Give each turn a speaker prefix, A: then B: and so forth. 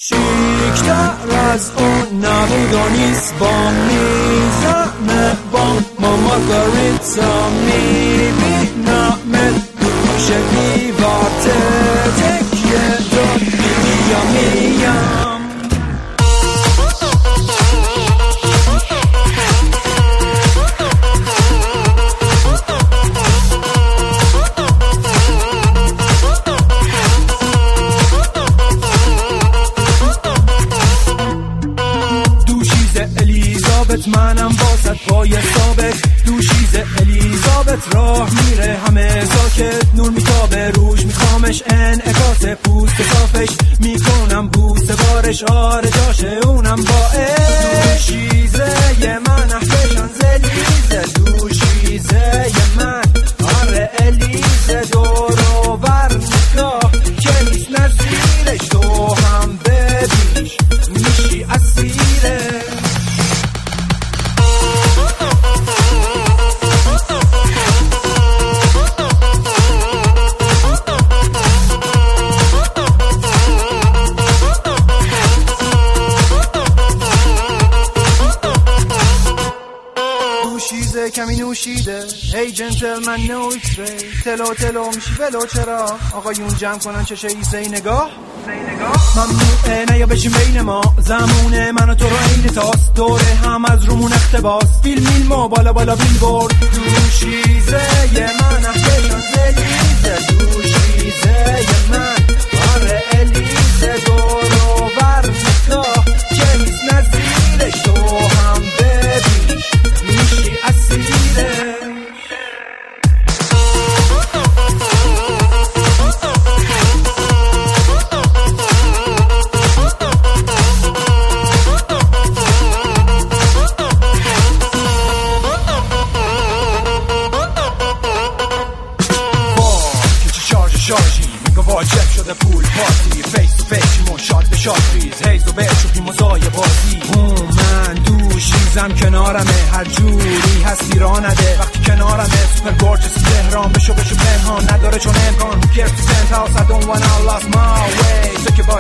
A: شیکتر از اون نبود و نیست با میزنه با مارگاریتا میبینمت دوش دیوارت تکیه داد میم منم واسط پای ثابت دوشیز الیزابت راه میره همه ساکت نور میتابه روش میخوامش انعکاس پوست صافش میکنم بوسه بارش آره جاشه اونم باعث دوشیزه یه من احبشان زلیزه دوشیزه یه من آره الیزه دورو بر نگاه که نیست نزیرش تو هم ببینش میشی اسیره کمی نوشیده هی جنتلمن نو ایکس ری تلو میشی ولو چرا آقایون جمع کنن چشه ایسه نگاه ممنوعه نیا بشیم بین ما زمونه من و تو رو این تاست دوره هم از رومون اختباس فیلم ما بالا بیل بورد دوشیزه یه من احبشان زلیزه دوشیزه یه من آره الیزه دورو بر نگاه که نیست نزیرش تو هم ببینش میشی اسیره شارژی میگه واجب شده پول پارتی فیس تو فیشیمون شاد به شاد ریز هیز و بچوپی مزای بازی من دوشیزم کنارمه هر جوری هستی را نده وقتی کنارمه سوپر گورجس تهران بشو پنهان نداره چون امکان Who cares to send house I don't wanna lost my way